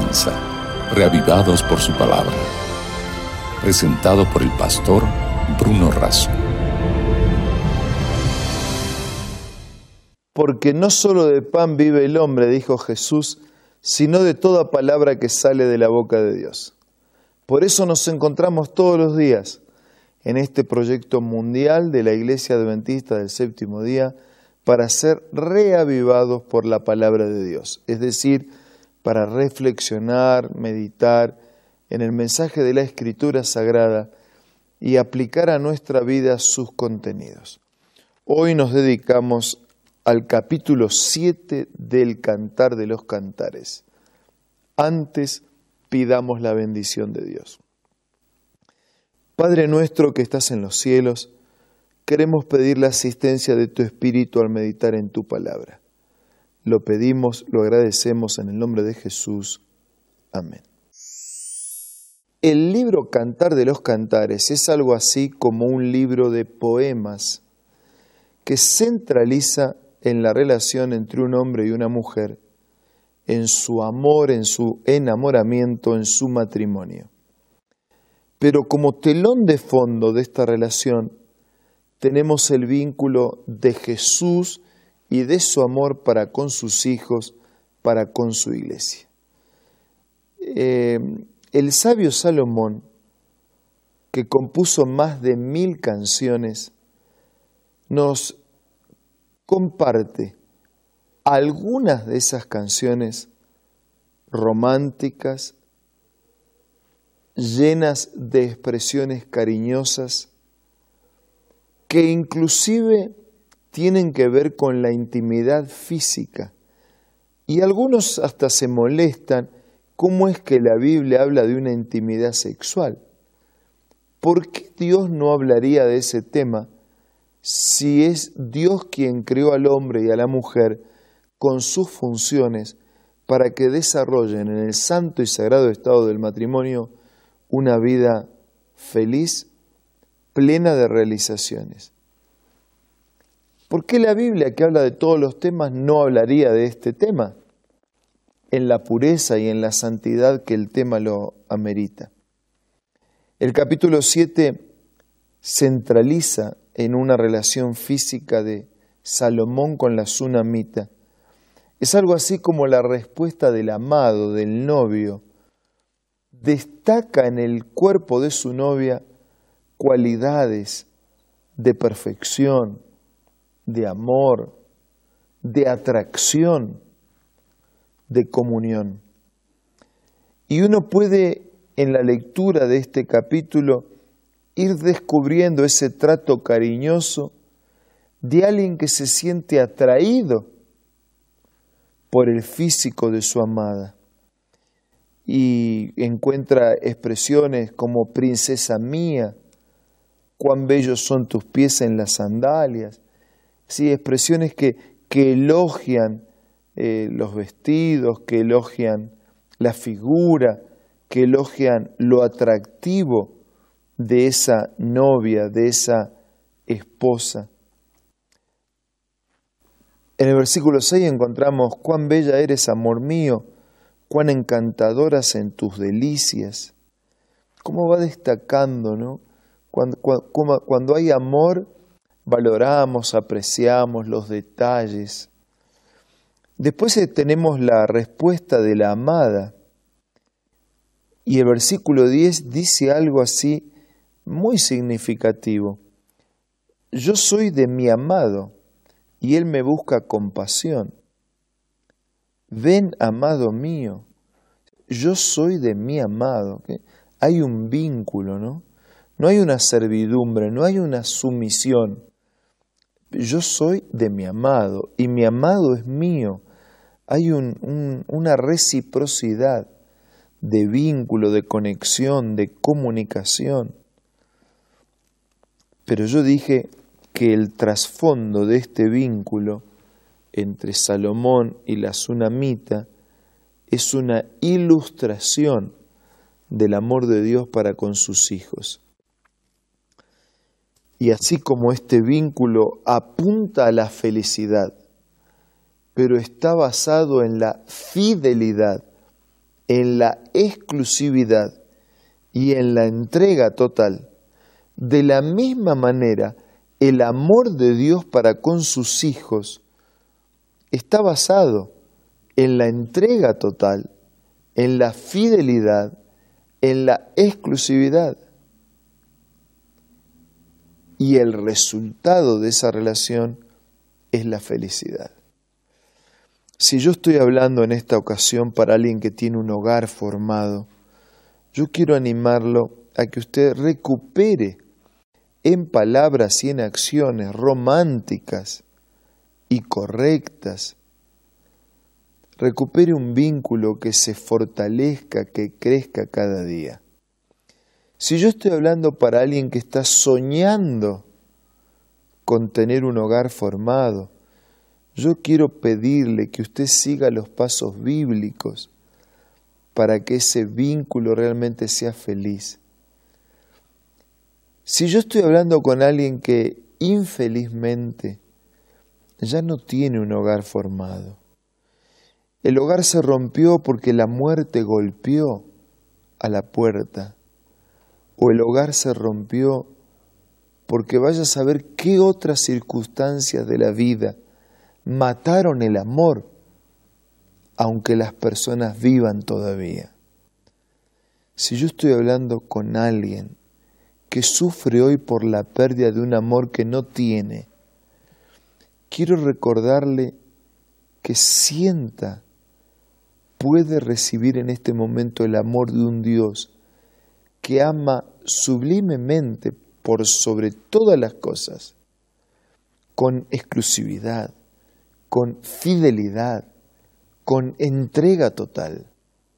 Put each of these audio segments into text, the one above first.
comienza, reavivados por su palabra. Presentado por el pastor Bruno Razo. Porque no solo de pan vive el hombre, dijo Jesús, sino de toda palabra que sale de la boca de Dios. Por eso nos encontramos todos los días en este proyecto mundial de la Iglesia Adventista del Séptimo Día para ser reavivados por la palabra de Dios, es decir, para reflexionar, meditar en el mensaje de la Escritura Sagrada y aplicar a nuestra vida sus contenidos. Hoy nos dedicamos al capítulo 7 del Cantar de los Cantares. Antes pidamos la bendición de Dios. Padre nuestro que estás en los cielos, queremos pedir la asistencia de tu Espíritu al meditar en tu palabra. Lo pedimos, lo agradecemos en el nombre de Jesús. Amén. El libro Cantar de los Cantares es algo así como un libro de poemas que centraliza en la relación entre un hombre y una mujer, en su amor, en su enamoramiento, en su matrimonio. Pero como telón de fondo de esta relación tenemos el vínculo de Jesús y de su amor para con sus hijos, para con su iglesia. El sabio Salomón, que compuso más de 1000 canciones, nos comparte algunas de esas canciones románticas, llenas de expresiones cariñosas, que inclusive tienen que ver con la intimidad física. Y algunos hasta se molestan, ¿cómo es que la Biblia habla de una intimidad sexual? ¿Por qué Dios no hablaría de ese tema si es Dios quien creó al hombre y a la mujer con sus funciones para que desarrollen en el santo y sagrado estado del matrimonio una vida feliz, plena de realizaciones? ¿Por qué la Biblia, que habla de todos los temas, no hablaría de este tema en la pureza y en la santidad que el tema lo amerita? El capítulo 7 centraliza en una relación física de Salomón con la Sunamita. Es algo así como la respuesta del amado, del novio. Destaca en el cuerpo de su novia cualidades de perfección, de amor, de atracción, de comunión. Y uno puede, en la lectura de este capítulo, ir descubriendo ese trato cariñoso de alguien que se siente atraído por el físico de su amada y encuentra expresiones como princesa mía, cuán bellos son tus pies en las sandalias. Sí, expresiones que elogian los vestidos, que elogian la figura, que elogian lo atractivo de esa novia, de esa esposa. En el versículo 6 encontramos: cuán bella eres, amor mío, cuán encantadoras en tus delicias. Cómo va destacando, ¿no? Cuando hay amor, valoramos, apreciamos los detalles. Después tenemos la respuesta de la amada. Y el versículo 10 dice algo así muy significativo. Yo soy de mi amado y él me busca compasión. Ven, amado mío, yo soy de mi amado. ¿Okay? Hay un vínculo, ¿no? No hay una servidumbre, no hay una sumisión. Yo soy de mi amado y mi amado es mío. Hay una reciprocidad de vínculo, de conexión, de comunicación. Pero yo dije que el trasfondo de este vínculo entre Salomón y la Sunamita es una ilustración del amor de Dios para con sus hijos. Y así como este vínculo apunta a la felicidad, pero está basado en la fidelidad en la exclusividad y en la entrega total, de la misma manera, el amor de Dios para con sus hijos está basado en la entrega total, en la fidelidad, en la exclusividad. Y el resultado de esa relación es la felicidad. Si yo estoy hablando en esta ocasión para alguien que tiene un hogar formado, yo quiero animarlo a que usted recupere en palabras y en acciones románticas y correctas, recupere un vínculo que se fortalezca, que crezca cada día. Si yo estoy hablando para alguien que está soñando con tener un hogar formado, yo quiero pedirle que usted siga los pasos bíblicos para que ese vínculo realmente sea feliz. Si yo estoy hablando con alguien que infelizmente ya no tiene un hogar formado, el hogar se rompió porque la muerte golpeó a la puerta, o el hogar se rompió porque vaya a saber qué otras circunstancias de la vida mataron el amor, aunque las personas vivan todavía. Si yo estoy hablando con alguien que sufre hoy por la pérdida de un amor que no tiene, quiero recordarle que puede recibir en este momento el amor de un Dios que ama sublimemente por sobre todas las cosas, con exclusividad, con fidelidad, con entrega total.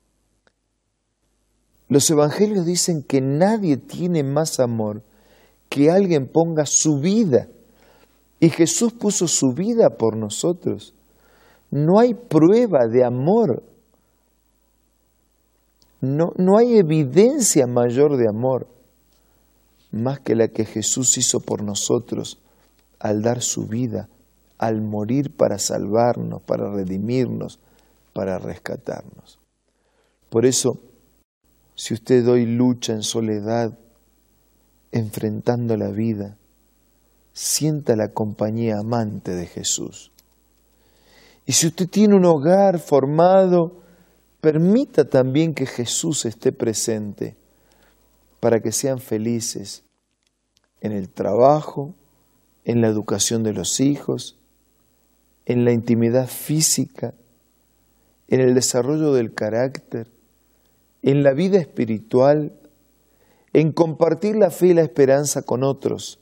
Los evangelios dicen que nadie tiene más amor que alguien ponga su vida, y Jesús puso su vida por nosotros. No hay prueba de amor, no hay evidencia mayor de amor más que la que Jesús hizo por nosotros al dar su vida, al morir para salvarnos, para redimirnos, para rescatarnos. Por eso, si usted hoy lucha en soledad, enfrentando la vida, sienta la compañía amante de Jesús. Y si usted tiene un hogar formado, permita también que Jesús esté presente para que sean felices en el trabajo, en la educación de los hijos, en la intimidad física, en el desarrollo del carácter, en la vida espiritual, en compartir la fe y la esperanza con otros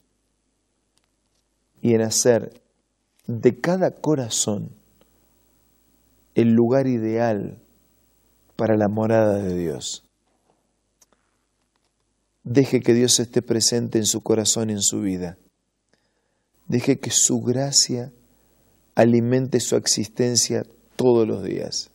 y en hacer de cada corazón el lugar ideal para la morada de Dios. Deje que Dios esté presente en su corazón y en su vida. Deje que su gracia alimente su existencia todos los días.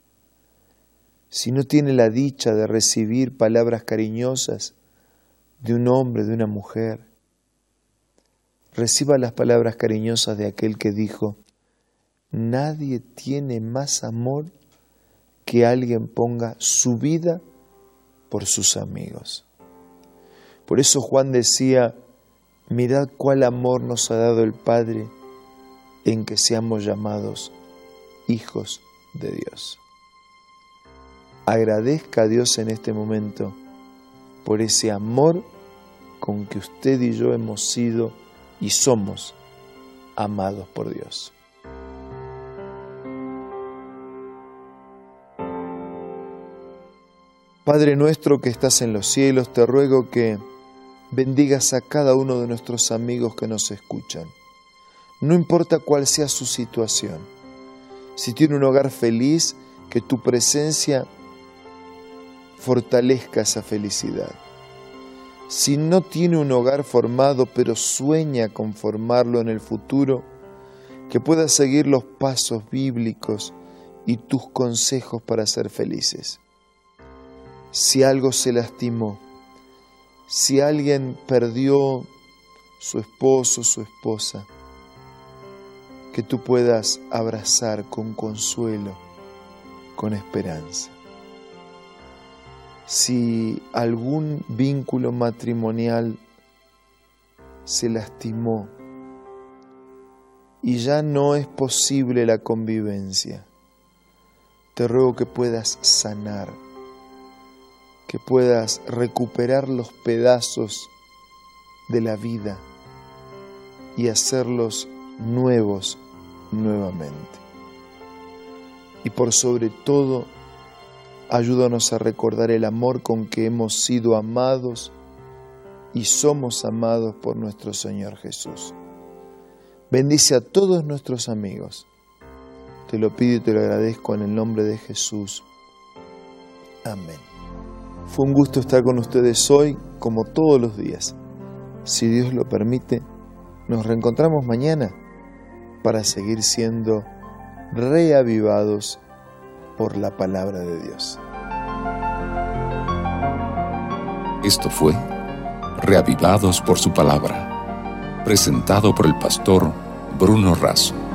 Si no tiene la dicha de recibir palabras cariñosas de un hombre, de una mujer, reciba las palabras cariñosas de aquel que dijo: nadie tiene más amor que alguien ponga su vida por sus amigos. Por eso Juan decía: mirad cuál amor nos ha dado el Padre en que seamos llamados hijos de Dios. Agradezca a Dios en este momento por ese amor con que usted y yo hemos sido y somos amados por Dios. Padre nuestro que estás en los cielos, te ruego que bendigas a cada uno de nuestros amigos que nos escuchan. No importa cuál sea su situación. Si tiene un hogar feliz, que tu presencia fortalezca esa felicidad. Si no tiene un hogar formado, pero sueña con formarlo en el futuro, que pueda seguir los pasos bíblicos y tus consejos para ser felices. Si algo se lastimó, si alguien perdió su esposo, su esposa, que tú puedas abrazar con consuelo, con esperanza. si algún vínculo matrimonial se lastimó y ya no es posible la convivencia, te ruego que puedas sanar, que puedas recuperar los pedazos de la vida y hacerlos nuevos nuevamente. Y por sobre todo, ayúdanos a recordar el amor con que hemos sido amados y somos amados por nuestro Señor Jesús. Bendice a todos nuestros amigos. Te lo pido y te lo agradezco en el nombre de Jesús. Amén. Fue un gusto estar con ustedes hoy, como todos los días. Si Dios lo permite, nos reencontramos mañana para seguir siendo reavivados por la palabra de Dios. Esto fue Reavivados por su palabra, presentado por el pastor Bruno Razo.